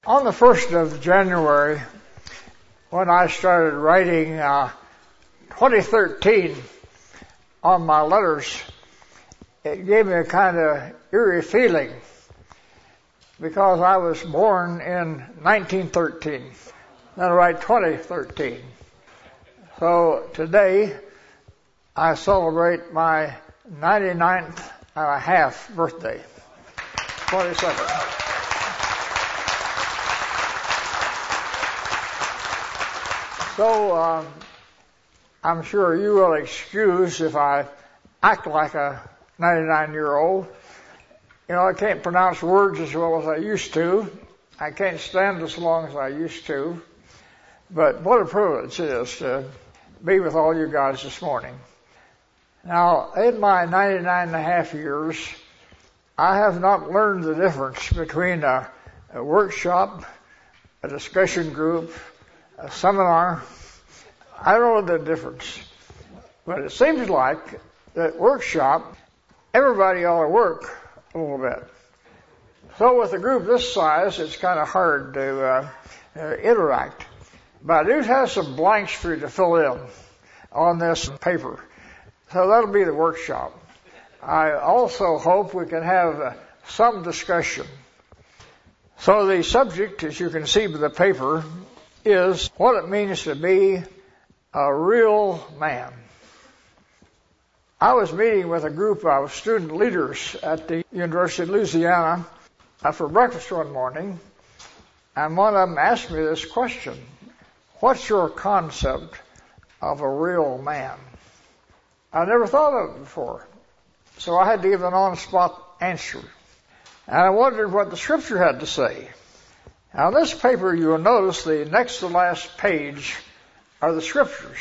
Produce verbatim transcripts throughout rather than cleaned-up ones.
On the first of January, when I started writing uh, twenty thirteen on my letters, it gave me a kind of eerie feeling because I was born in nineteen thirteen. Then I write twenty thirteen. So today I celebrate my ninety-ninth and a half birthday. twenty-second. So, uh, I'm sure you will excuse if I act like a ninety-nine-year-old. You know, I can't pronounce words as well as I used to. I can't stand as long as I used to. But what a privilege it is to be with all you guys this morning. Now, in my ninety-nine and a half years, I have not learned the difference between a, a workshop, a discussion group, a seminar. I don't know the difference. But it seems like that workshop, everybody ought to work a little bit. So with a group this size, it's kind of hard to uh, uh, interact. But I do have some blanks for you to fill in on this paper. So that'll be the workshop. I also hope we can have uh, some discussion. So the subject, as you can see by the paper, is what it means to be a real man. I was meeting with a group of student leaders at the University of Louisiana for breakfast one morning, and one of them asked me this question: what's your concept of a real man? I never thought of it before, so I had to give an on-the-spot answer. And I wondered what the Scripture had to say. Now, on this paper, you'll notice the next to last page are the Scriptures.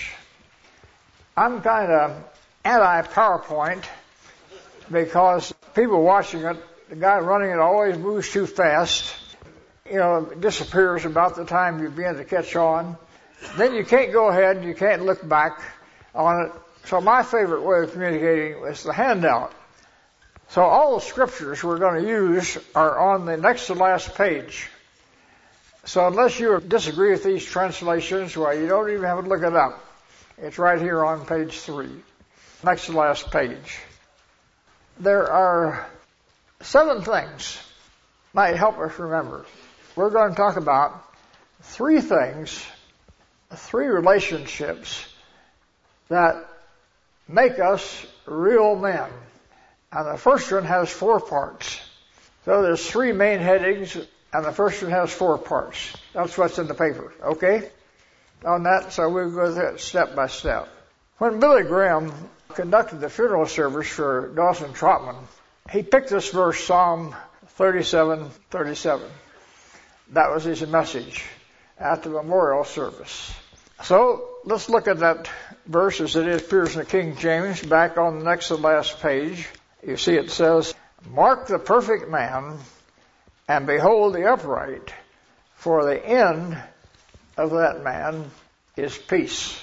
I'm kind of anti-PowerPoint because people watching it, the guy running it always moves too fast. You know, it disappears about the time you begin to catch on. Then you can't go ahead and you can't look back on it. So my favorite way of communicating is the handout. So all the Scriptures we're going to use are on the next to last page. So unless you disagree with these translations, well, you don't even have to look it up. It's right here on page three, next to last page. There are seven things might help us remember. We're going to talk about three things, three relationships that make us real men. And the first one has four parts. So there's three main headings, and the first one has four parts. That's what's in the paper, okay? On that, so we'll go through it step by step. When Billy Graham conducted the funeral service for Dawson Trotman, he picked this verse, Psalm thirty-seven thirty-seven. That was his message at the memorial service. So let's look at that verse as it appears in the King James, back on the next to last page. You see it says, "Mark the perfect man, and behold the upright, for the end of that man is peace."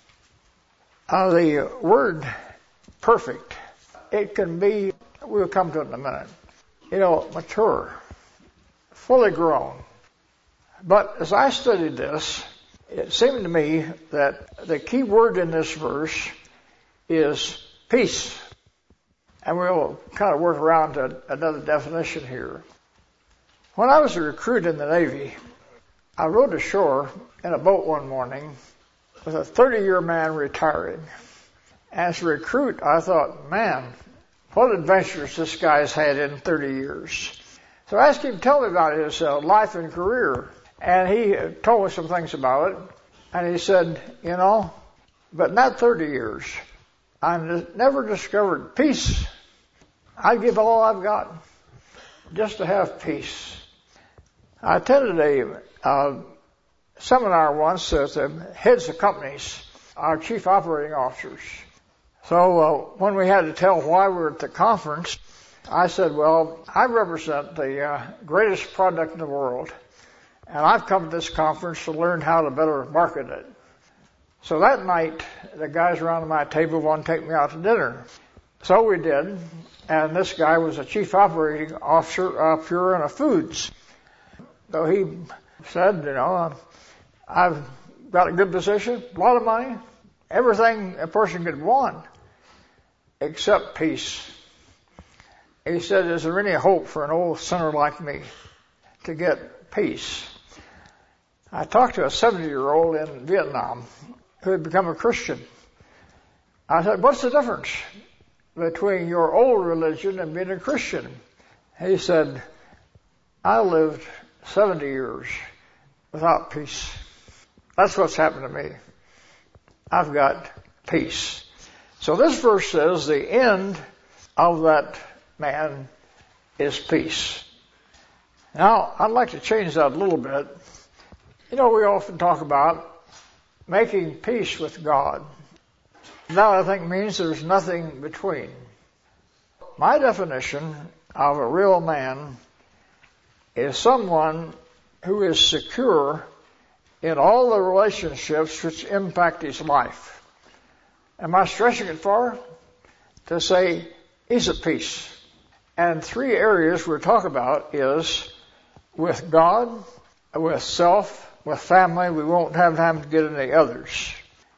Uh, the word perfect, it can be, we'll come to it in a minute, you know, mature, fully grown. But as I studied this, it seemed to me that the key word in this verse is peace. And we'll kind of work around to another definition here. When I was a recruit in the Navy, I rowed ashore in a boat one morning with a thirty-year man retiring. As a recruit, I thought, man, what adventures this guy's had in thirty years. So I asked him to tell me about his uh, life and career. And he told me some things about it. And he said, you know, but in that thirty years, I never discovered peace. I'd give all I've got just to have peace. I attended a uh, seminar once with the heads of companies, our chief operating officers. So uh, when we had to tell why we were at the conference, I said, well, I represent the uh, greatest product in the world, and I've come to this conference to learn how to better market it. So that night, the guys around my table wanted to take me out to dinner. So we did, and this guy was a chief operating officer of Purina Foods. So he said, you know, I've got a good position, a lot of money, everything a person could want except peace. He said, is there any hope for an old sinner like me to get peace? I talked to a seventy-year-old in Vietnam who had become a Christian. I said, what's the difference between your old religion and being a Christian? He said, I lived seventy years without peace. That's what's happened to me. I've got peace. So this verse says the end of that man is peace. Now, I'd like to change that a little bit. You know, we often talk about making peace with God. That, I think, means there's nothing between. My definition of a real man is someone who is secure in all the relationships which impact his life. Am I stretching it far? To say he's at peace. And three areas we'll talk about is with God, with self, with family. We won't have time to get into the others.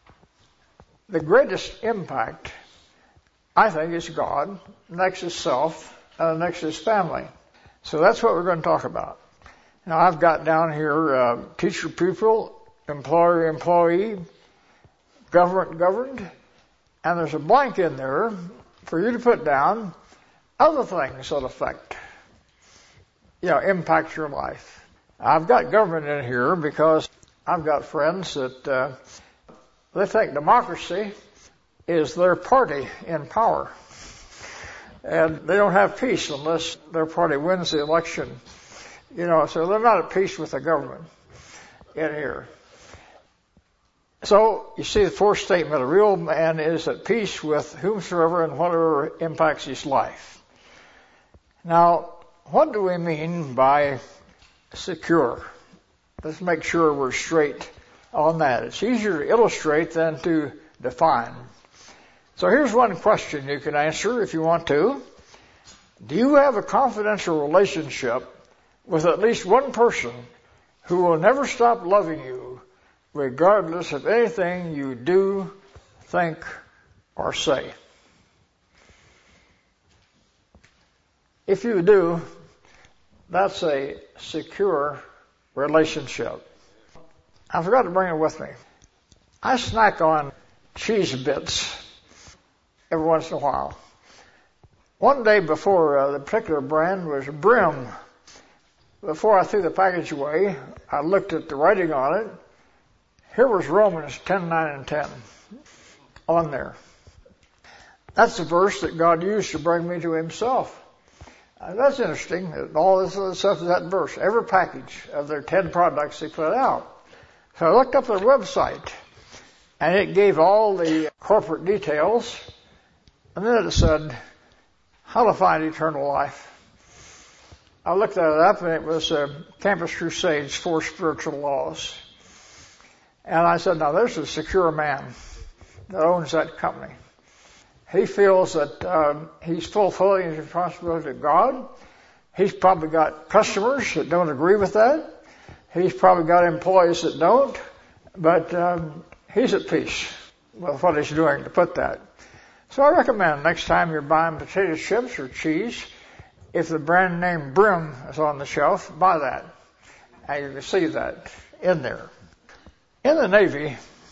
The greatest impact, I think, is God. Next is self. And next is family. So that's what we're going to talk about. Now, I've got down here uh, teacher-pupil, employer-employee, government-governed, and there's a blank in there for you to put down other things that affect, you know, impact your life. I've got government in here because I've got friends that uh, they think democracy is their party in power. And they don't have peace unless their party wins the election. You know, so they're not at peace with the government in here. So, you see the fourth statement, a real man is at peace with whomsoever and whatever impacts his life. Now, what do we mean by secure? Let's make sure we're straight on that. It's easier to illustrate than to define. So here's one question you can answer if you want to. Do you have a confidential relationship with at least one person who will never stop loving you, regardless of anything you do, think, or say? If you do, that's a secure relationship. I forgot to bring it with me. I snack on cheese bits every once in a while. One day before, uh, the particular brand was Brim. Before I threw the package away, I looked at the writing on it. Here was Romans ten, nine, and ten on there. That's the verse that God used to bring me to himself. Uh, that's interesting. All this other stuff is that verse. Every package of their ten products they put out. So I looked up their website, and it gave all the corporate details, and then it said, how to find eternal life. I looked that up, and it was uh, Campus Crusades, Four Spiritual Laws. And I said, now there's a secure man that owns that company. He feels that um, he's fulfilling his responsibility to God. He's probably got customers that don't agree with that. He's probably got employees that don't. But um, he's at peace with what he's doing to put that. So I recommend next time you're buying potato chips or cheese, if the brand name Brim is on the shelf, buy that. And you can see that in there. In the Navy,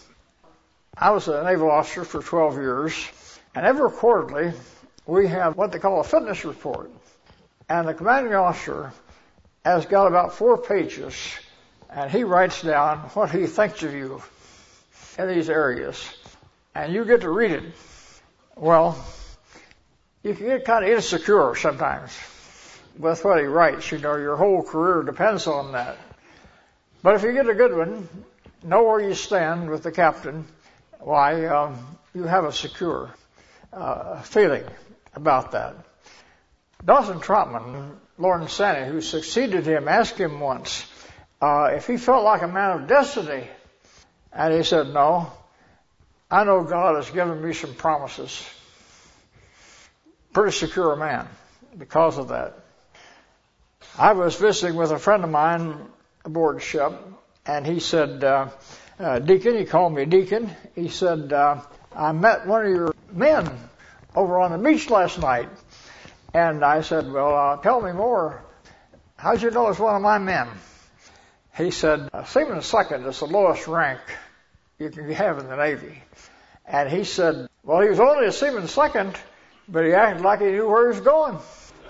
I was a naval officer for twelve years. And every quarterly, we have what they call a fitness report. And the commanding officer has got about four pages, and he writes down what he thinks of you in these areas. And you get to read it. Well, you can get kind of insecure sometimes with what he writes. You know, your whole career depends on that. But if you get a good one, know where you stand with the captain. Why, um, you have a secure Uh, feeling about that. Dawson Trotman, Lawrence Sanney, who succeeded him, asked him once uh, if he felt like a man of destiny. And he said, no, I know God has given me some promises. Pretty secure man because of that. I was visiting with a friend of mine aboard ship, and he said, uh, uh, Deacon, he called me Deacon, he said, uh, I met one of your men over on the beach last night. And I said, well, uh, tell me more. How'd you know it was one of my men? He said, Seaman Second is the lowest rank you can have in the Navy. And he said, well, he was only a Seaman Second, but he acted like he knew where he was going.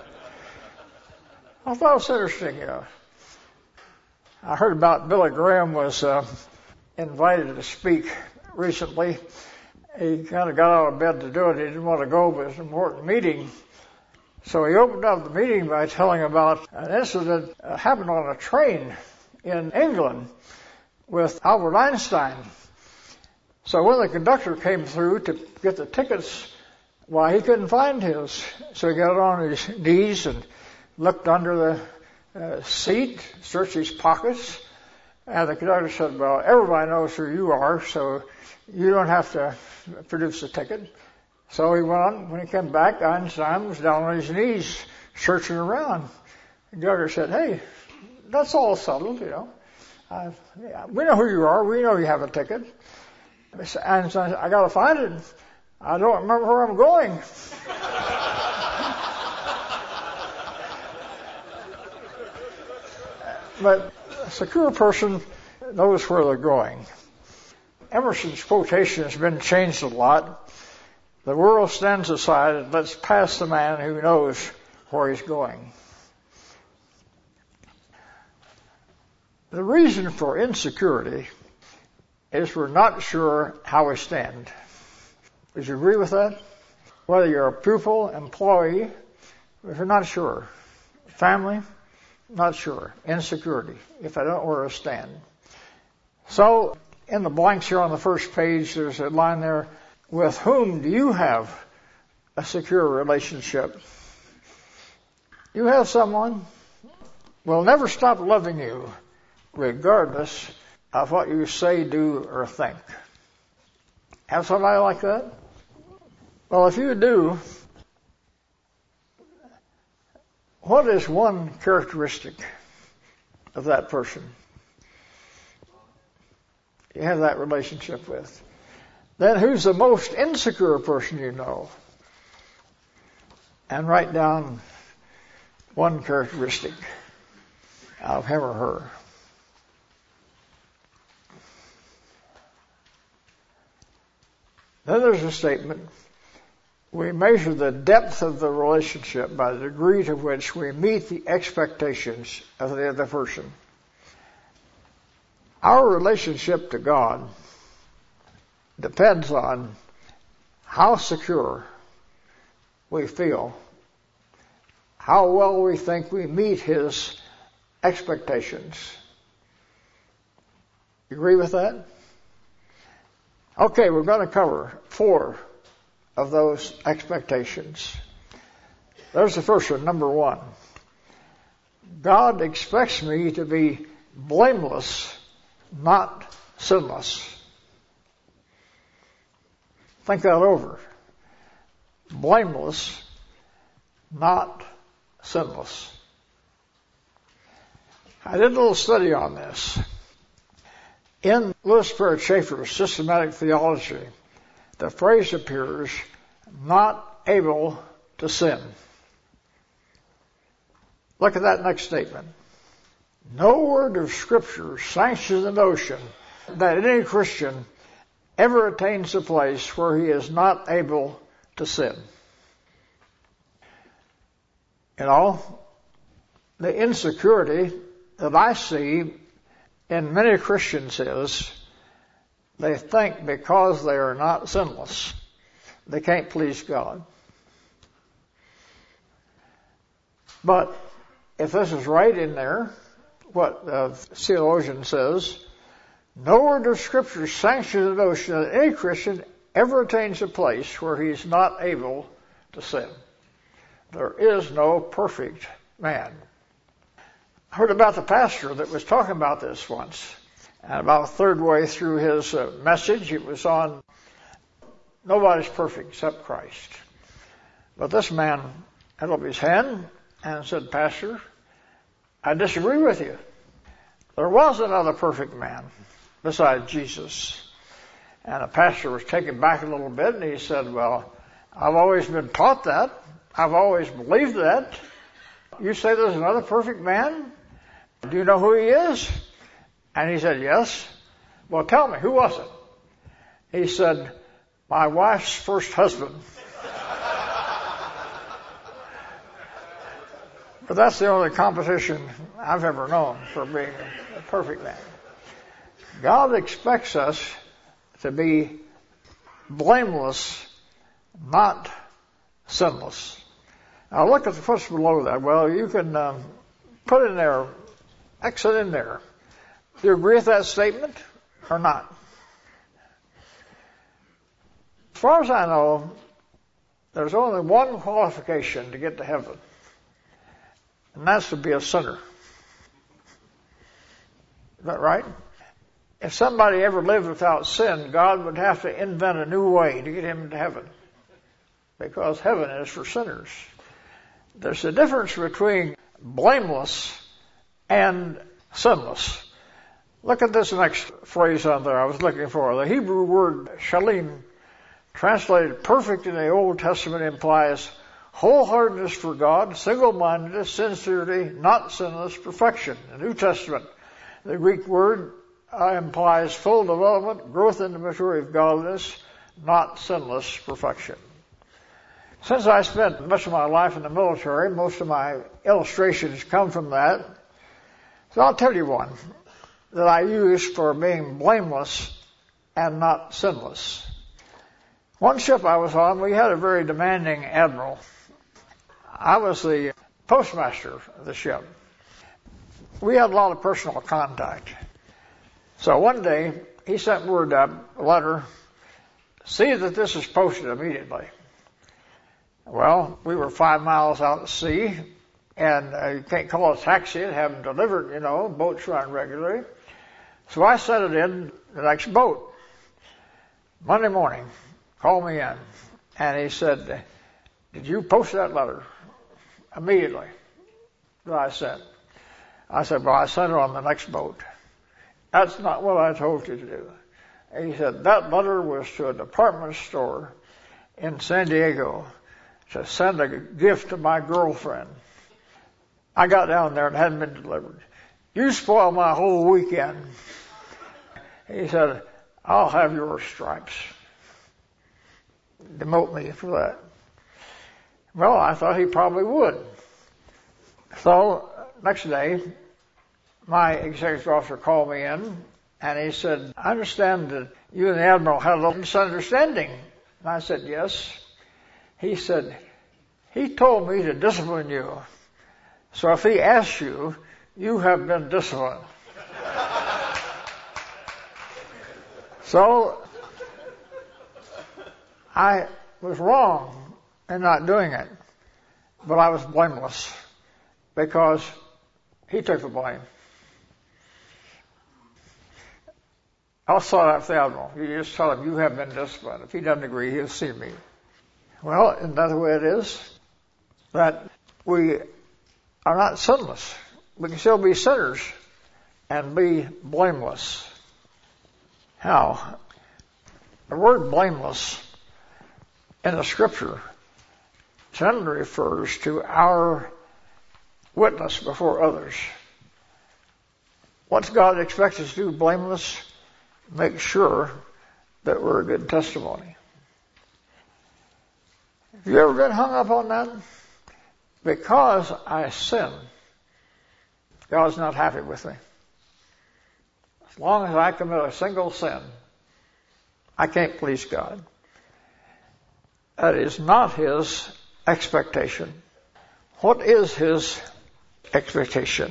I thought it was interesting, you know. I heard about Billy Graham was uh, invited to speak recently. He kind of got out of bed to do it. He didn't want to go, but it was an important meeting. So he opened up the meeting by telling about an incident that uh, happened on a train in England with Albert Einstein. So when the conductor came through to get the tickets, why, he couldn't find his. So he got on his knees and looked under the uh, seat, searched his pockets, and the conductor said, well, everybody knows who you are, so you don't have to produce the ticket. So he went on. When he came back, Einstein was down on his knees searching around. The conductor said, hey, that's all settled, you know. Uh, we know who you are. We know you have a ticket. Einstein said, I got to find it. I don't remember where I'm going. But a secure person knows where they're going. Emerson's quotation has been changed a lot. The world stands aside and lets pass the man who knows where he's going. The reason for insecurity is we're not sure how we stand. Would you agree with that? Whether you're a pupil, employee, if you're not sure. Family, not sure. Insecurity, if I don't know where I stand. So, in the blanks here on the first page, there's a line there, with whom do you have a secure relationship? You have someone will never stop loving you, regardless of what you say, do, or think. Have somebody like that? Well, if you do, what is one characteristic of that person you have that relationship with? Then who's the most insecure person you know? And write down one characteristic of him or her. Then there's a statement. We measure the depth of the relationship by the degree to which we meet the expectations of the other person. Our relationship to God depends on how secure we feel, how well we think we meet His expectations. You agree with that? Okay, we're going to cover four of those expectations. There's the first one, number one. God expects me to be blameless, not sinless. Think that over. Blameless, not sinless. I did a little study on this. In Louis Parrott Schaeffer's Systematic Theology, the phrase appears, not able to sin. Look at that next statement. No word of Scripture sanctions the notion that any Christian ever attains a place where he is not able to sin. You know, the insecurity that I see in many Christians is they think because they are not sinless, they can't please God. But if this is right in there, what the theologian says, no word of Scripture sanctions the notion that any Christian ever attains a place where he is not able to sin. There is no perfect man. I heard about the pastor that was talking about this once. And about a third way through his uh, message, it was on nobody's perfect except Christ. But this man held up his hand and said, Pastor, I disagree with you. There was another perfect man besides Jesus. And the pastor was taken back a little bit, and he said, well, I've always been taught that. I've always believed that. You say there's another perfect man? Do you know who he is? And he said, yes. Well, tell me, who was it? He said, my wife's first husband. But that's the only competition I've ever known for being a perfect man. God expects us to be blameless, not sinless. Now look at the what's below that. Well, you can um, put in there, X it in there. Do you agree with that statement or not? As far as I know, there's only one qualification to get to heaven, and that's to be a sinner. Is that right? If somebody ever lived without sin, God would have to invent a new way to get him into heaven, because heaven is for sinners. There's a difference between blameless and sinless. Look at this next phrase on there I was looking for. The Hebrew word shalim, translated perfect in the Old Testament, implies wholeheartedness for God, single-mindedness, sincerity, not sinless, perfection. The New Testament, the Greek word uh, implies full development, growth in the maturity of godliness, not sinless perfection. Since I spent much of my life in the military, most of my illustrations come from that. So I'll tell you one that I use for being blameless and not sinless. One ship I was on, we had a very demanding admiral. I was the postmaster of the ship. We had a lot of personal contact. So one day, he sent word up, a letter, see that this is posted immediately. Well, we were five miles out at sea, and uh, you can't call a taxi and have them delivered, you know, boats run regularly. So I sent it in the next boat. Monday morning, called me in, and he said, did you post that letter? Immediately that I sent. I said, well, I sent it on the next boat. That's not what I told you to do. And he said, that letter was to a department store in San Diego to send a gift to my girlfriend. I got down there and it hadn't been delivered. You spoiled my whole weekend. He said, I'll have your stripes. Demote me for that. Well, I thought he probably would. So, next day, my executive officer called me in, and he said, I understand that you and the Admiral had a little misunderstanding. And I said, yes. He said, he told me to discipline you. So if he asks you, you have been disciplined. So, I was wrong in not doing it, but I was blameless because he took the blame. I'll sort out the Admiral. You just tell him you have been disciplined. If he doesn't agree, he'll see me. Well, isn't that the way it is? That we are not sinless. We can still be sinners and be blameless. How? The word blameless in the Scripture generally refers to our witness before others. What's God expect us to do? Blameless? Make sure that we're a good testimony. Have you ever been hung up on that? Because I sin, God's not happy with me. As long as I commit a single sin, I can't please God. That is not His expectation. What is His expectation?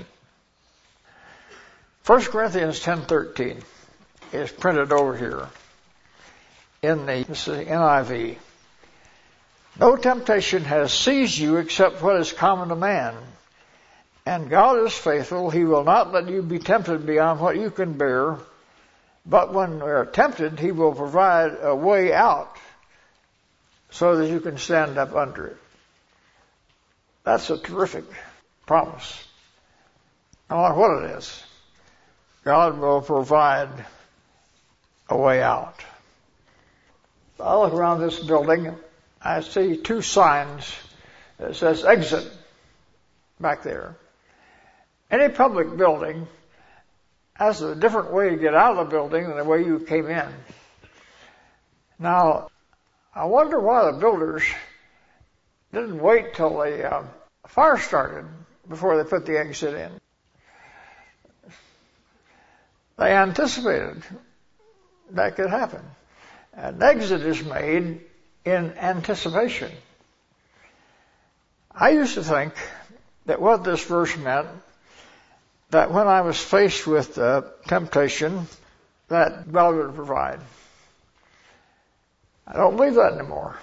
First Corinthians ten thirteen is printed over here in the, this is the N I V. No temptation has seized you except what is common to man. And God is faithful. He will not let you be tempted beyond what you can bear. But when we are tempted, He will provide a way out so that you can stand up under it. That's a terrific promise. I don't know what it is. God will provide a way out. I look around this building, I see two signs that says exit back there. Any public building has a different way to get out of the building than the way you came in. Now, I wonder why the builders didn't wait till the uh, fire started before they put the exit in. They anticipated that could happen. An exit is made in anticipation. I used to think that what this verse meant, that when I was faced with uh, temptation, that God would provide. I don't believe that anymore.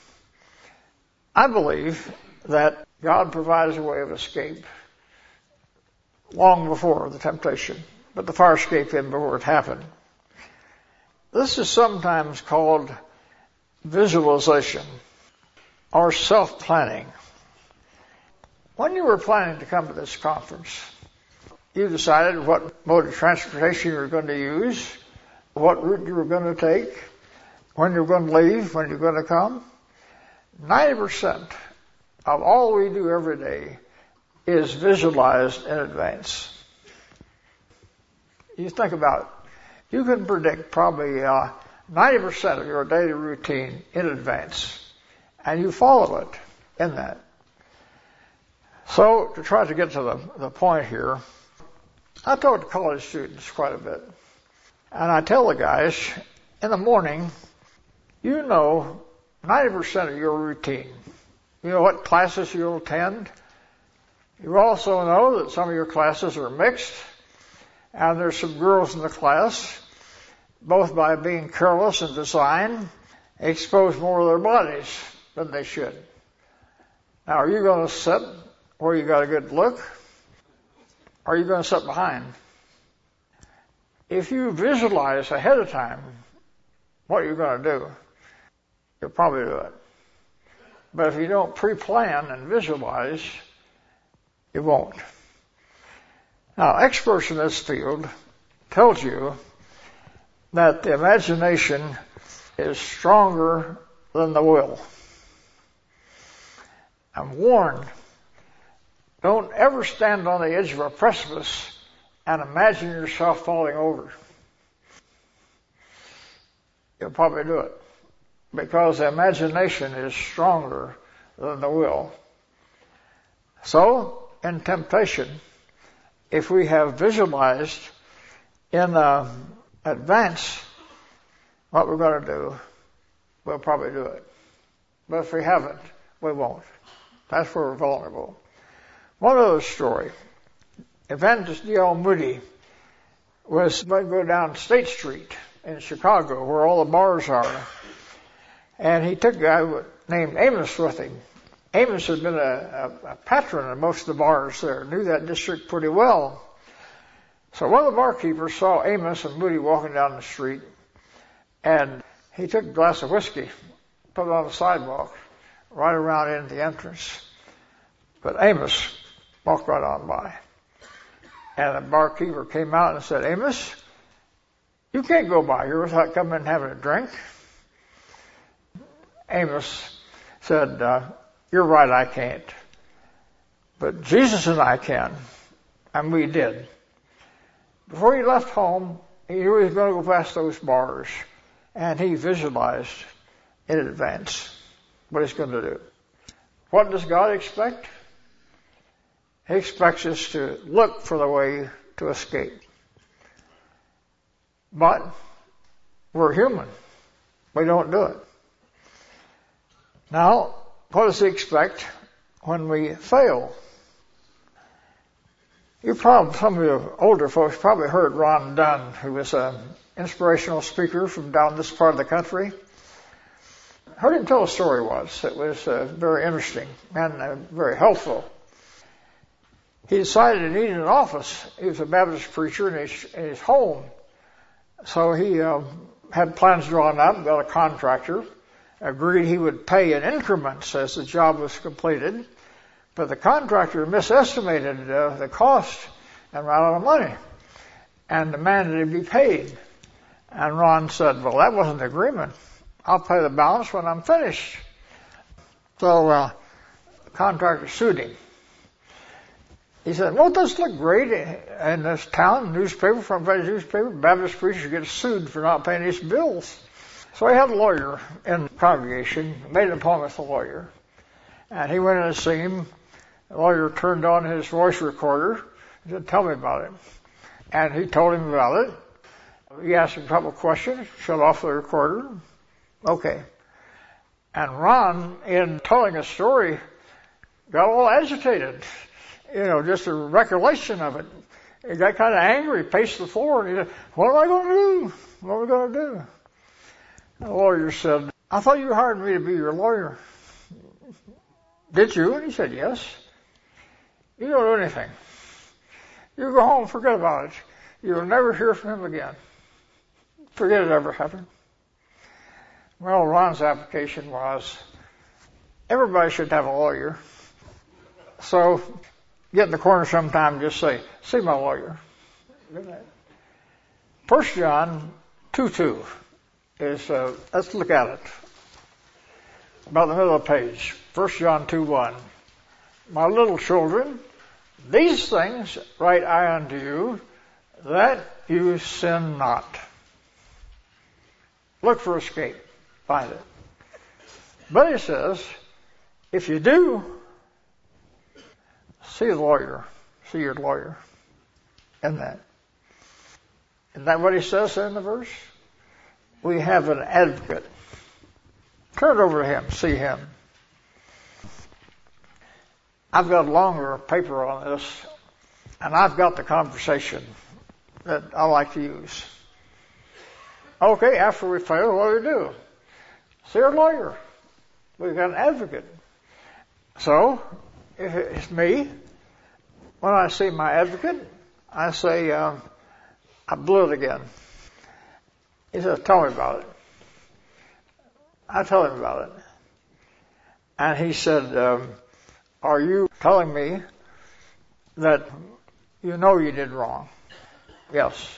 I believe that God provides a way of escape long before the temptation, but the fire escape came before it happened. This is sometimes called visualization or self-planning. When you were planning to come to this conference, you decided what mode of transportation you were going to use, what route you were going to take, when you were going to leave, when you were going to come. ninety percent of all we do every day is visualized in advance. You think about it. You can predict probably uh, ninety percent of your daily routine in advance, and you follow it in that. So, to try to get to the, the point here, I talk to college students quite a bit, and I tell the guys, in the morning, you know ninety percent of your routine. You know what classes you'll attend. You also know that some of your classes are mixed, and there's some girls in the class, both by being careless in design, expose more of their bodies than they should. Now, are you going to sit where you got a good look, or are you going to sit behind? If you visualize ahead of time what you're going to do, you'll probably do it. But if you don't pre-plan and visualize, you won't. Now, experts in this field tells you that the imagination is stronger than the will. I'm warned, don't ever stand on the edge of a precipice and imagine yourself falling over. You'll probably do it, because the imagination is stronger than the will. So, in temptation, if we have visualized in uh, advance what we're going to do, we'll probably do it. But if we haven't, we won't. That's where we're vulnerable. One other story. Evangelist D L Moody was going to go down State Street in Chicago, where all the bars are. And he took a guy named Amos with him. Amos had been a, a, a patron of most of the bars there, knew that district pretty well. So one of the barkeepers saw Amos and Moody walking down the street, and he took a glass of whiskey, put it on the sidewalk, right around in the entrance. But Amos walked right on by. And the barkeeper came out and said, Amos, you can't go by here without coming and having a drink. Amos said, uh, you're right, I can't. But Jesus and I can. And we did. Before he left home, he knew he was going to go past those bars. And he visualized in advance what he's going to do. What does God expect? He expects us to look for the way to escape. But we're human. We don't do it. Now, what does he expect when we fail? You probably, some of you older folks probably heard Ron Dunn, who was an inspirational speaker from down this part of the country. Heard him tell a story once. It was uh, very interesting and uh, very helpful. He decided he needed an office. He was a Baptist preacher in his, in his home. So he uh, had plans drawn up, got a contractor, agreed he would pay in increments as the job was completed. But the contractor misestimated uh, the cost and ran out of money. and demanded he be paid. And Ron said, well, that wasn't the agreement. I'll pay the balance when I'm finished. So uh, the contractor sued him. He said, won't this look great in this town, newspaper, front page newspaper? Baptist preacher gets sued for not paying his bills. So he had a lawyer in the congregation, made an appointment with a lawyer. And he went in to see him. The lawyer turned on his voice recorder and said, tell me about it. And he told him about it. He asked him a couple of questions, shut off the recorder. Okay. And Ron, in telling a story, got all agitated. You know, just a recollection of it. He got kind of angry, paced the floor, and he said, what am I going to do? What am I going to do? The lawyer said, I thought you hired me to be your lawyer. Did you? And he said, yes. You don't do anything. You go home, forget about it. You'll never hear from him again. Forget it ever happened. Well, Ron's application was, everybody should have a lawyer. So, get in the corner sometime and just say, see my lawyer. First John two two is, uh, let's look at it. About the middle of the page. First John two one. My little children, these things write I unto you, that you sin not. Look for escape. Find it. But he says, if you do, see the lawyer. See your lawyer. Isn't that? Isn't that what he says in the verse? We have an advocate. Turn it over to him. See him. I've got a longer paper on this, and I've got the conversation that I like to use. Okay, after we fail, what do we do? See our lawyer. We've got an advocate. So, if it's me, when I see my advocate, I say, uh, I blew it again. He says, tell me about it. I tell him about it. And he said, um, are you telling me that you know you did wrong? Yes.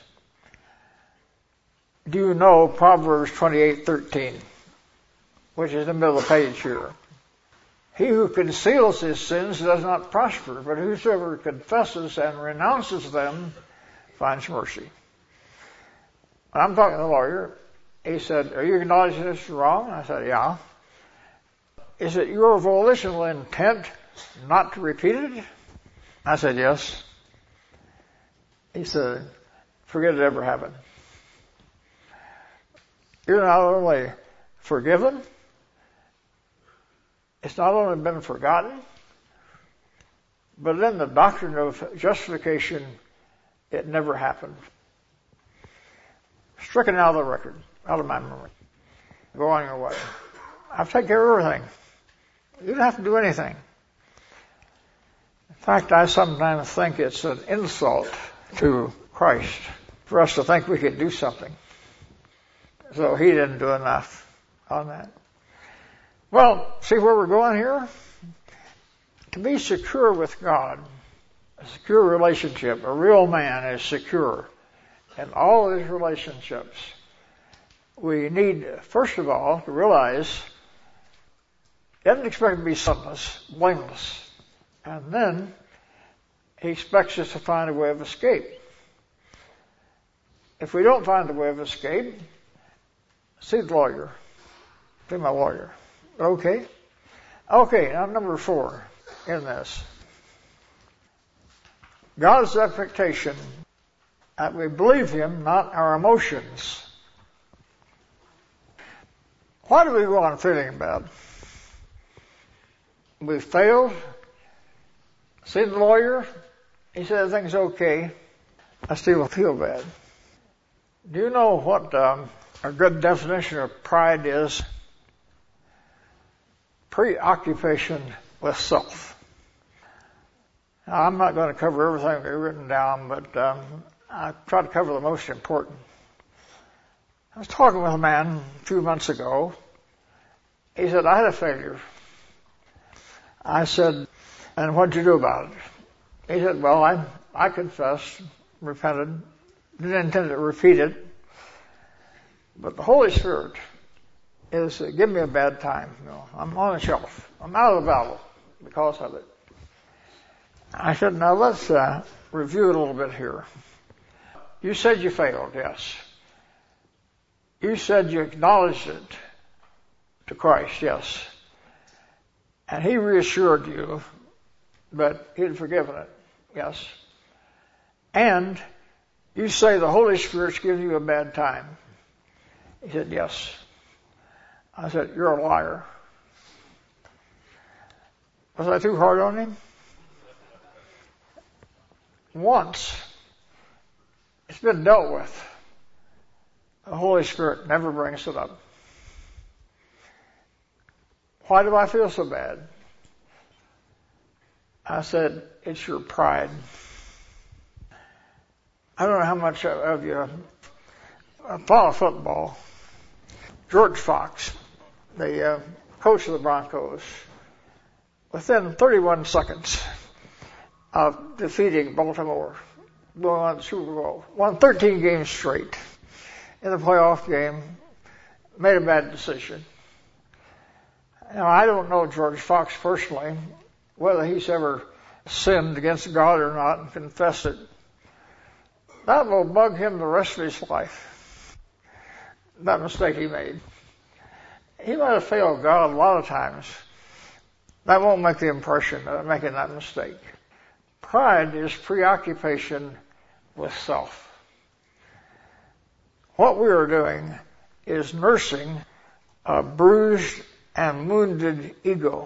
Do you know Proverbs twenty-eight thirteen, which is in the middle of the page here? He who conceals his sins does not prosper, but whosoever confesses and renounces them finds mercy. When I'm talking to the lawyer, he said, are you acknowledging this is wrong? I said, yeah. Is it your volitional intent not to repeat it? I said, yes. He said, forget it ever happened. You're not only forgiven, it's not only been forgotten, but in the doctrine of justification, it never happened. Stricken out of the record, out of my memory. Go on your way. I've taken care of everything. You don't have to do anything. In fact, I sometimes think it's an insult to Christ for us to think we could do something. So he didn't do enough on that. Well, see where we're going here? To be secure with God, a secure relationship, a real man is secure in all of his relationships. We need, first of all, to realize he doesn't expect to be sinless, blameless. And then he expects us to find a way of escape. If we don't find a way of escape, see the lawyer. See my lawyer. Okay? Okay, now number four in this. God's expectation that we believe him, not our emotions. Why do we go on feeling bad? We failed. See the lawyer. He said everything's okay. I still feel bad. Do you know what um, a good definition of pride is? Preoccupation with self. Now, I'm not going to cover everything we've written down, but um, I try to cover the most important. I was talking with a man a few months ago. He said, I had a failure. I said, and what'd you do about it? He said, well, I, I confessed, repented, didn't intend to repeat it. But the Holy Spirit is, uh, give me a bad time. You know, I'm on the shelf. I'm out of the battle because of it. I said, now let's uh, review it a little bit here. You said you failed, yes. You said you acknowledged it to Christ, yes. And He reassured you that He'd forgiven it, yes. And you say the Holy Spirit's giving you a bad time. He said, yes. I said, you're a liar. Was I too hard on him? Once, it's been dealt with. The Holy Spirit never brings it up. Why do I feel so bad? I said, it's your pride. I don't know how much of you follow football. George Fox, the uh, coach of the Broncos, within thirty-one seconds of defeating Baltimore, going on the Super Bowl, won thirteen games straight. In the playoff game, made a bad decision. Now, I don't know George Fox personally, whether he's ever sinned against God or not and confessed it. That will bug him the rest of his life, that mistake he made. He might have failed God a lot of times. That won't make the impression of making that mistake. Pride is preoccupation with self. What we are doing is nursing a bruised and wounded ego.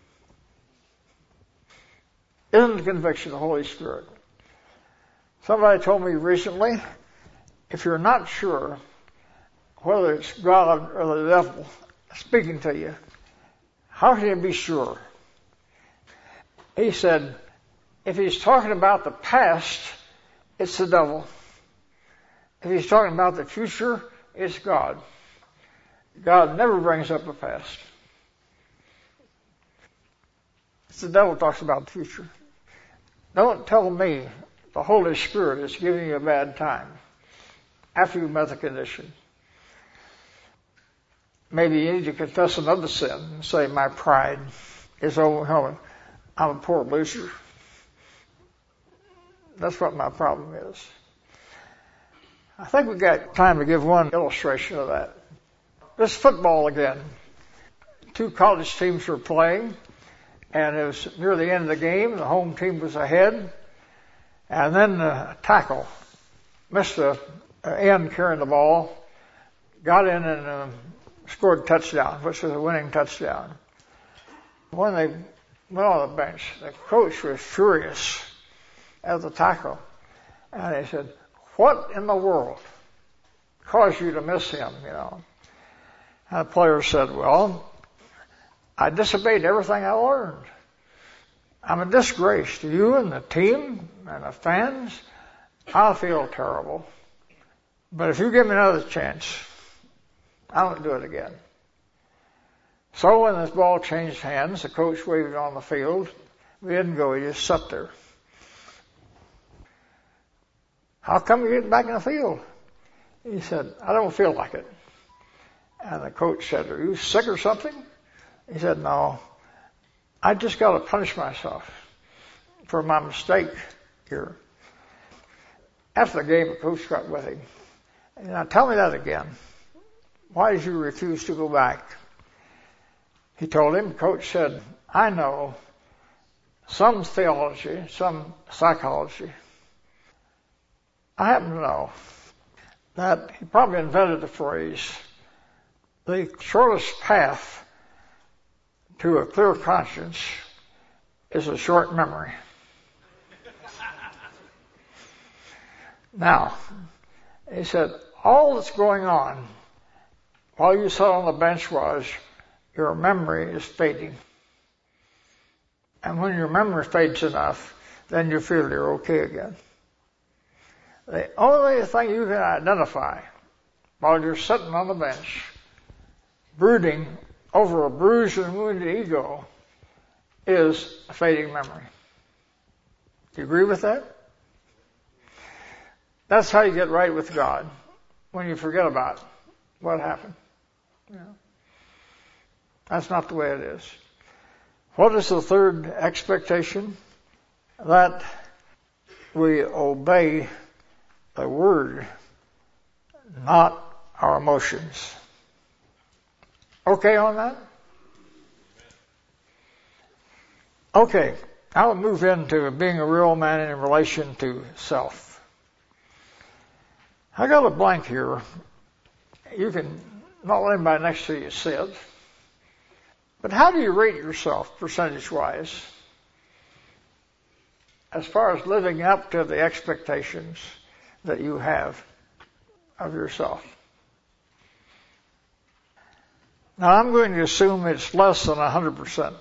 Isn't the conviction of the Holy Spirit? Somebody told me recently, if you're not sure whether it's God or the devil speaking to you, how can you be sure? He said, if he's talking about the past, it's the devil. If he's talking about the future, it's God. God never brings up the past. It's the devil talks about the future. Don't tell me the Holy Spirit is giving you a bad time after you've met the condition. Maybe you need to confess another sin and say, my pride is overwhelming. I'm a poor loser. That's what my problem is. I think we've got time to give one illustration of that. This football again. Two college teams were playing, and it was near the end of the game. The home team was ahead, and then the tackle missed the end carrying the ball, got in and uh, scored a touchdown, which was a winning touchdown. When they went on the bench, the coach was furious at the tackle, and he said, what in the world caused you to miss him, you know? And the player said, well, I disobeyed everything I learned. I'm a disgrace to you and the team and the fans. I'll feel terrible. But if you give me another chance, I won't do it again. So when this ball changed hands, the coach waved it on the field. We didn't go, he just sat there. How come you're getting back in the field? He said, I don't feel like it. And the coach said, are you sick or something? He said, no, I just got to punish myself for my mistake here. After the game, the coach got with him. Now tell me that again. Why did you refuse to go back? He told him, the coach said, I know some theology, some psychology. I happen to know that he probably invented the phrase, the shortest path to a clear conscience is a short memory. Now, he said, all that's going on while you sat on the bench was your memory is fading. And when your memory fades enough, then you feel you're okay again. The only thing you can identify while you're sitting on the bench, brooding over a bruised and wounded ego, is a fading memory. Do you agree with that? That's how you get right with God, when you forget about what happened. You know, that's not the way it is. What is the third expectation? That we obey the Word, not our emotions. Okay on that? Okay, I'll move into being a real man in relation to self. I got a blank here. You can not let anybody next to you see it. But how do you rate yourself percentage-wise as far as living up to the expectations that you have of yourself? Now, I'm going to assume it's less than one hundred percent.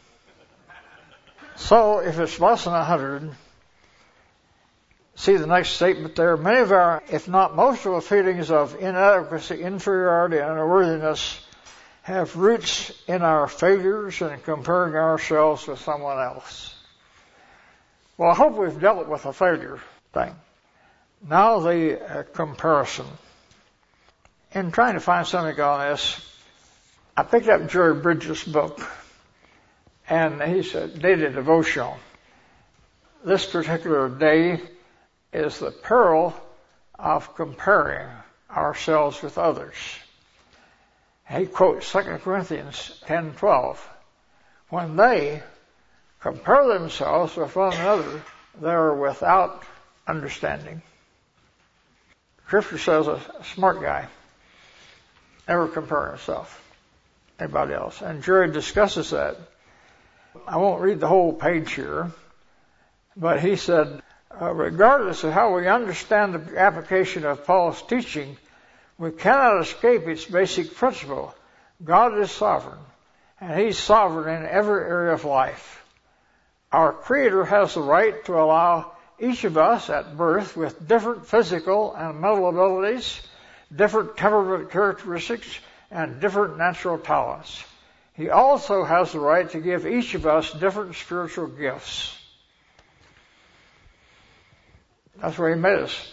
So, if it's less than one hundred, see the next statement there. Many of our, if not most of our feelings of inadequacy, inferiority, and unworthiness have roots in our failures and comparing ourselves with someone else. Well, I hope we've dealt with the failure thing. Now the uh, comparison. In trying to find something on this, I picked up Jerry Bridges' book, and he said, Daily Devotion. This particular day is the peril of comparing ourselves with others. He quotes Second Corinthians ten twelve. When they compare themselves with one another, they are without understanding. Scripture says a smart guy never compare himself to anybody else. And Jerry discusses that. I won't read the whole page here, but he said, uh, regardless of how we understand the application of Paul's teaching, we cannot escape its basic principle. God is sovereign, and He's sovereign in every area of life. Our Creator has the right to allow each of us at birth with different physical and mental abilities, different temperament characteristics, and different natural talents. He also has the right to give each of us different spiritual gifts. That's where He made us.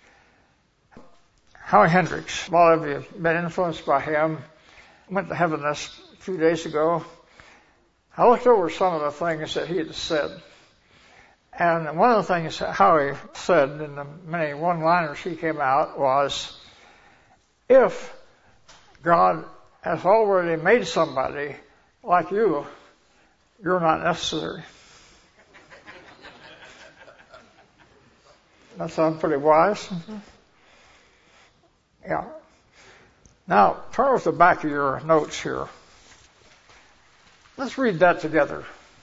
Howie Hendricks, a lot of you have been influenced by him. Went to heaven this a few days ago. I looked over some of the things that he had said. And one of the things Howie said in the many one-liners he came out was, if God has already made somebody like you, you're not necessary. That sounds pretty wise. Yeah. Now, turn with the back of your notes here. Let's read that together.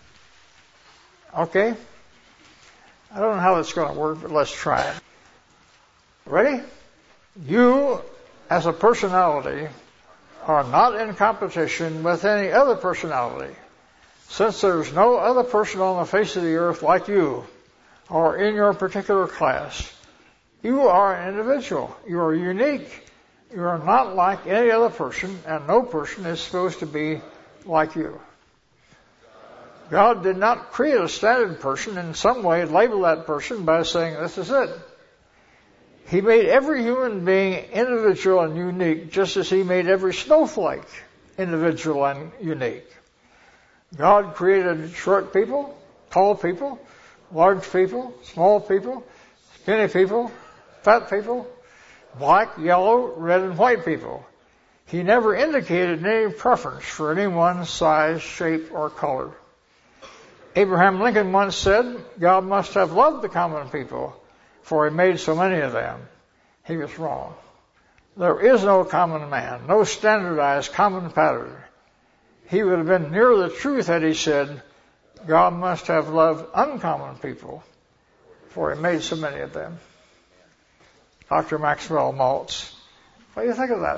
Okay? I don't know how that's going to work, but let's try it. Ready? You, as a personality, are not in competition with any other personality, since there's no other person on the face of the earth like you, or in your particular class. You are an individual. You are unique. You are not like any other person, and no person is supposed to be like you. God did not create a standard person and in some way label that person by saying, this is it. He made every human being individual and unique, just as He made every snowflake individual and unique. God created short people, tall people, large people, small people, skinny people, fat people, black, yellow, red, and white people. He never indicated any preference for any one size, shape, or color. Abraham Lincoln once said, God must have loved the common people, for He made so many of them. He was wrong. There is no common man, no standardized common pattern. He would have been nearer the truth had he said, God must have loved uncommon people, for He made so many of them. Doctor Maxwell Maltz. What do you think of that?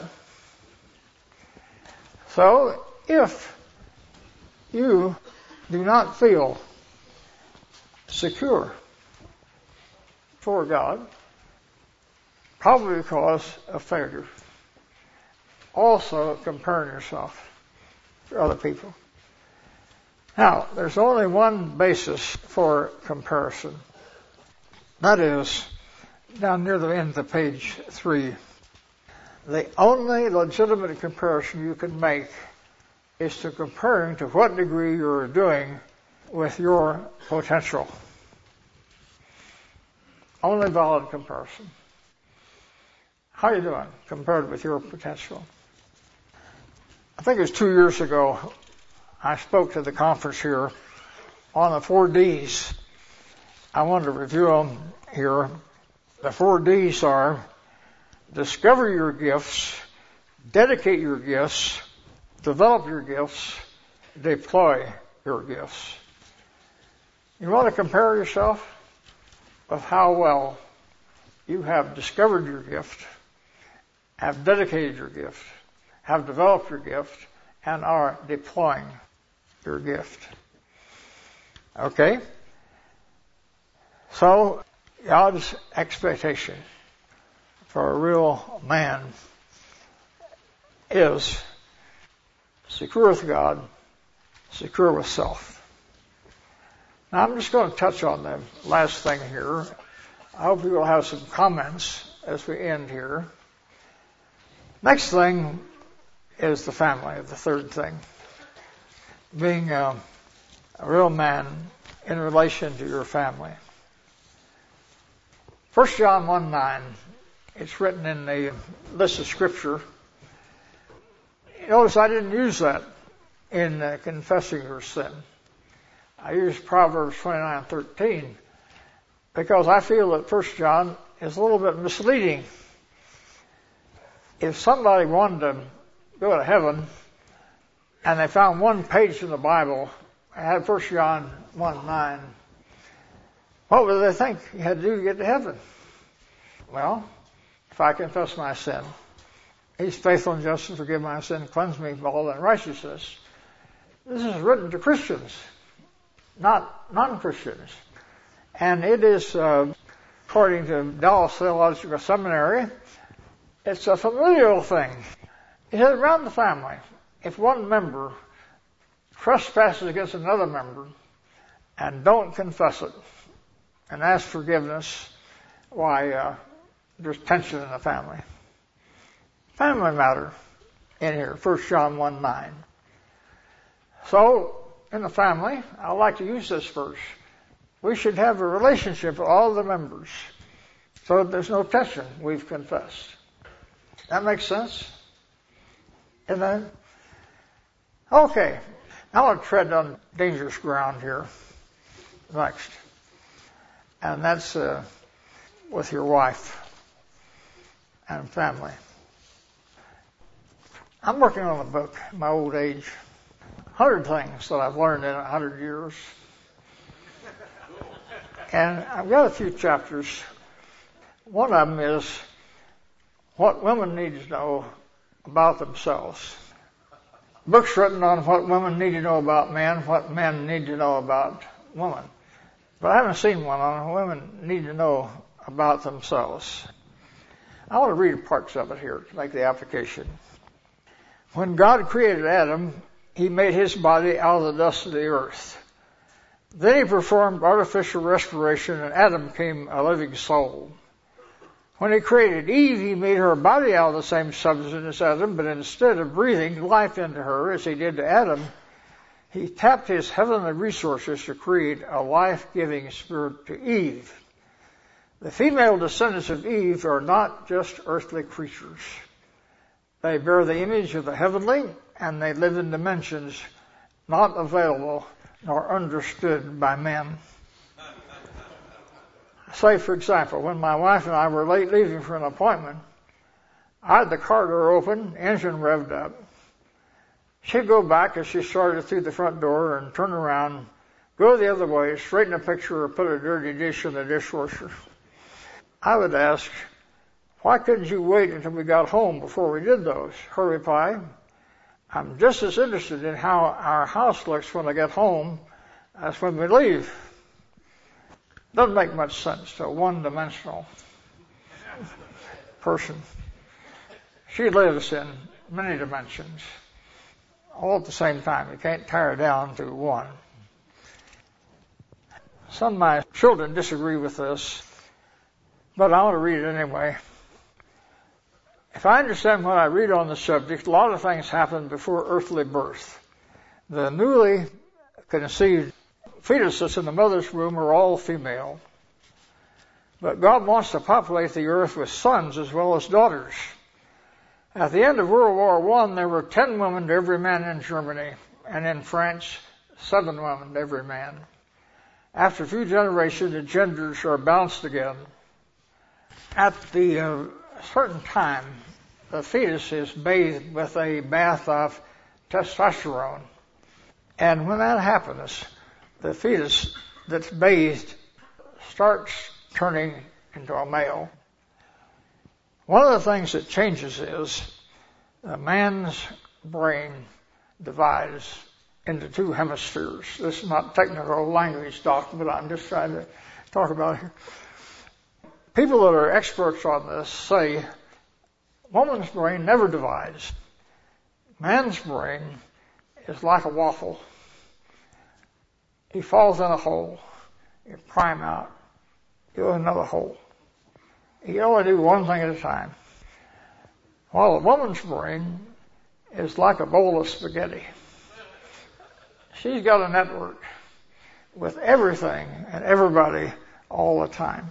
So, if you do not feel secure for God, probably because of failure, also comparing yourself to other people. Now, there's only one basis for comparison. That is, down near the end of page three. The only legitimate comparison you can make is to comparing to what degree you're doing with your potential. Only valid comparison. How are you doing compared with your potential? I think it was two years ago, I spoke to the conference here on the four D's. I wanted to review them here. The four D's are discover your gifts, dedicate your gifts, develop your gifts, deploy your gifts. You want to compare yourself with how well you have discovered your gift, have dedicated your gift, have developed your gift, and are deploying your gift. Okay? So, God's expectation for a real man is secure with God, secure with self. Now, I'm just going to touch on the last thing here. I hope you will have some comments as we end here. Next thing is the family, the third thing. Being a, a real man in relation to your family. First John one nine, it's written in the list of Scripture. Notice I didn't use that in uh, confessing your sin. I used Proverbs twenty-nine thirteen because I feel that First John is a little bit misleading. If somebody wanted to go to heaven and they found one page in the Bible and had First John one nine, what would they think you had to do to get to heaven? Well, if I confess my sin, He's faithful and just to forgive my sin, cleanse me from all unrighteousness. This is written to Christians, not non-Christians. And it is, uh, according to Dallas Theological Seminary, it's a familial thing. It is around the family. If one member trespasses against another member and don't confess it and ask forgiveness, why, uh, there's tension in the family. Family matter in here, First John one nine. So, in the family, I like to use this verse. We should have a relationship with all the members so that there's no tension. We've confessed. That makes sense? Isn't that? Okay. I want to tread on dangerous ground here next. And that's uh, with your wife and family. I'm working on a book in my old age. Hundred things that I've learned in a hundred years. And I've got a few chapters. One of them is what women need to know about themselves. Books written on what women need to know about men, what men need to know about women. But I haven't seen one on what women need to know about themselves. I want to read parts of it here to make the application. When God created Adam, He made his body out of the dust of the earth. Then He performed artificial respiration, and Adam became a living soul. When He created Eve, He made her body out of the same substance as Adam, but instead of breathing life into her as He did to Adam, He tapped His heavenly resources to create a life-giving spirit to Eve. The female descendants of Eve are not just earthly creatures. They bear the image of the heavenly, and they live in dimensions not available nor understood by men. Say, for example, when my wife and I were late leaving for an appointment, I had the car door open, engine revved up. She'd go back as she started through the front door and turn around, go the other way, straighten a picture, or put a dirty dish in the dishwasher. I would ask, why couldn't you wait until we got home before we did those? Her reply, I'm just as interested in how our house looks when I get home as when we leave. Doesn't make much sense to a one-dimensional person. She lives in many dimensions, all at the same time. You can't tear her down to one. Some of my children disagree with this. but I want to read it anyway. If I understand what I read on the subject, a lot of things happen before earthly birth. The newly conceived fetuses in the mother's womb are all female. But God wants to populate the earth with sons as well as daughters. At the end of World War One, there were ten women to every man in Germany, and in France, seven women to every man. After a few generations, the genders are balanced again. At the uh, certain time, the fetus is bathed with a bath of testosterone. And when that happens, the fetus that's bathed starts turning into a male. One of the things that changes is a man's brain divides into two hemispheres. This is not technical language talk, but I'm just trying to talk about it here. People that are experts on this say woman's brain never divides. Man's brain is like a waffle. He falls in a hole. You pry him out. You go in another hole. You can only do one thing at a time. While a woman's brain is like a bowl of spaghetti. She's got a network with everything and everybody all the time.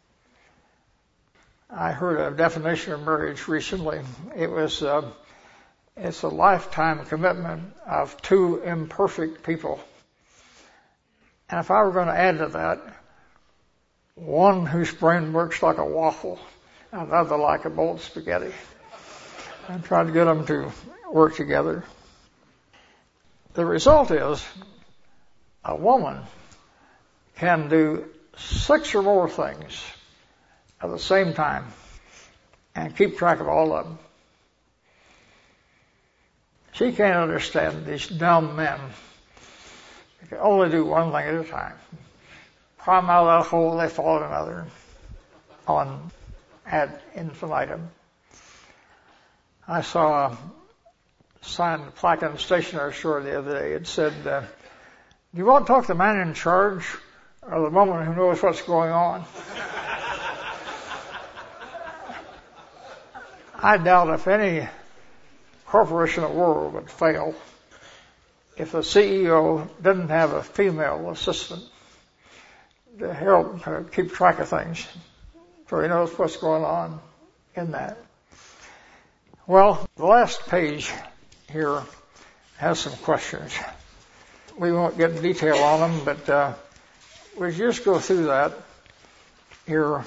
I heard a definition of marriage recently. It was, uh, it's a lifetime commitment of two imperfect people. And if I were going to add to that, one whose brain works like a waffle, another like a bowl of spaghetti, and try to get them to work together. The result is a woman can do six or more things at the same time and keep track of all of them. She can't understand these dumb men. They can only do one thing at a time. Pry them out of that hole, they fall in another on ad infinitum. I saw a sign, a plaque in the stationery store the other day. It said, uh, do you want to talk to the man in charge or the woman who knows what's going on? I doubt if any corporation in the world would fail if the C E O didn't have a female assistant to help uh, keep track of things so he knows what's going on in that. Well, the last page here has some questions. We won't get in detail on them, but uh, we'll just go through that here.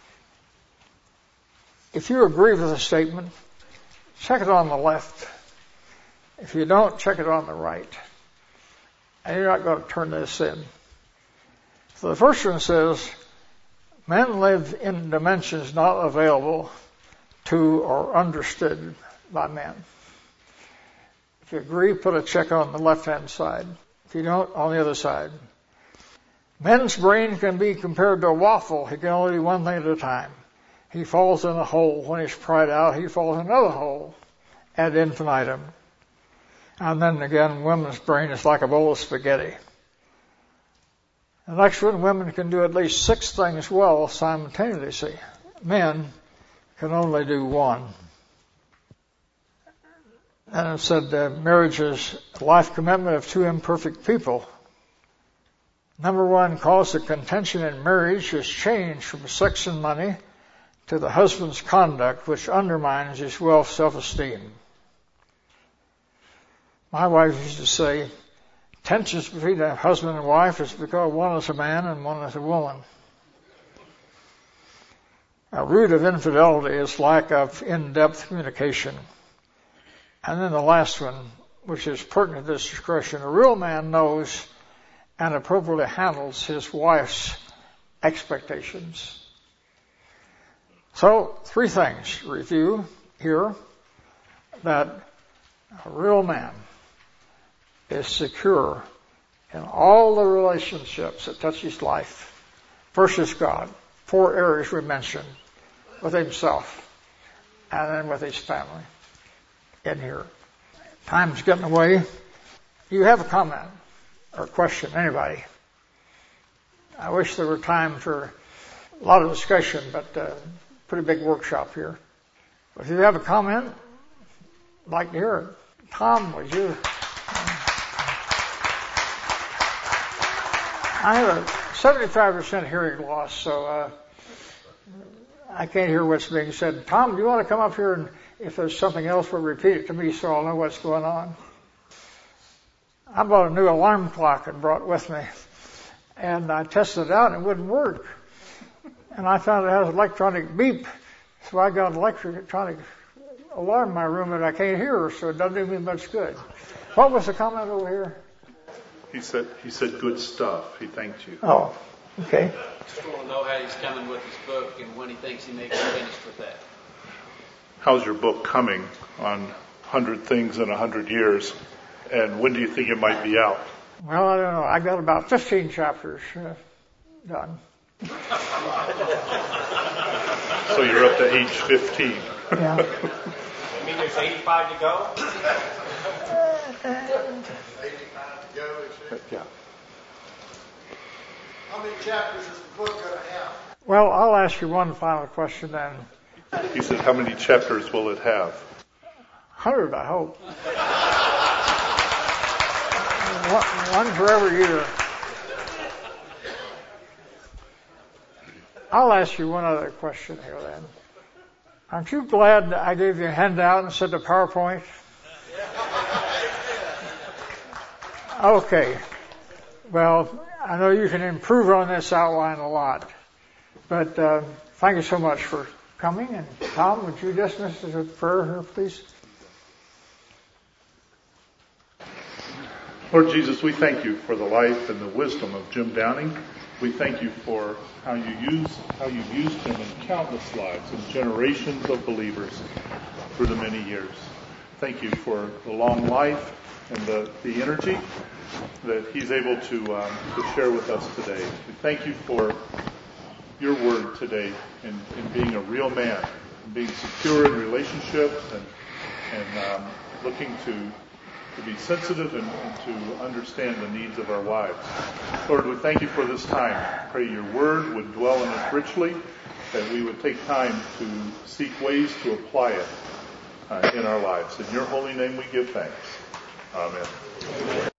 If you agree with the statement, check it on the left. If you don't, check it on the right. And you're not going to turn this in. So the first one says, men live in dimensions not available to or understood by men. If you agree, put a check on the left-hand side. If you don't, on the other side. Men's brain can be compared to a waffle. He can only do one thing at a time. He falls in a hole. When he's pried out, he falls in another hole ad infinitum. And then again, women's brain is like a bowl of spaghetti. The next one, women can do at least six things well simultaneously. Men can only do one. And it said uh, marriage is a life commitment of two imperfect people. Number one cause of contention in marriage is change from sex and money to the husband's conduct, which undermines his wealth self-esteem. My wife used to say, tensions between a husband and wife is because one is a man and one is a woman. A root of infidelity is lack of in-depth communication. And then the last one, which is pertinent to this discussion, a real man knows and appropriately handles his wife's expectations. So, three things. Review here that a real man is secure in all the relationships that touch his life. First is God. Four areas we mentioned. With himself. And then with his family. In here. Time's getting away. You have a comment or question, anybody? I wish there were time for a lot of discussion, but uh, pretty big workshop here. If you have a comment, I'd like to hear it. Tom, would you? I have a seventy-five percent hearing loss, so uh, I can't hear what's being said. Tom, do you want to come up here, and if there's something else, we'll repeat it to me so I'll know what's going on? I bought a new alarm clock and brought with me, and I tested it out and it wouldn't work. And I found it has an electronic beep, so I got an electronic alarm in my room that I can't hear, so it doesn't do me much good. What was the comment over here? He said, he said good stuff. He thanked you. Oh, okay. Just want to know how he's coming with his book and when he thinks he may be finished with that. How's your book coming on one hundred Things in one hundred Years? And when do you think it might be out? Well, I don't know. I got about fifteen chapters uh, done. So you're up to age fifteen. Yeah. You mean there's eighty-five to go? eighty-five to go, is it? Yeah. How many chapters is the book going to have? Well, I'll ask you one final question then. He said, how many chapters will it have? Hundred, I hope. one, one for every year. I'll ask you one other question here then. Aren't you glad I gave you a handout instead of PowerPoint? Okay. Well, I know you can improve on this outline a lot. But uh, thank you so much for coming. And Tom, would you dismiss us with prayer here, please? Lord Jesus, we thank you for the life and the wisdom of Jim Downing. We thank you for how you use how you've used him in countless lives and generations of believers through the many years. Thank you for the long life and the, the energy that he's able to um, to share with us today. We thank you for your word today in, in being a real man, and being secure in relationships and and um, looking to to be sensitive and, and to understand the needs of our wives. Lord, we thank you for this time. I pray your word would dwell in us richly, that we would take time to seek ways to apply it uh, in our lives. In your holy name we give thanks. Amen.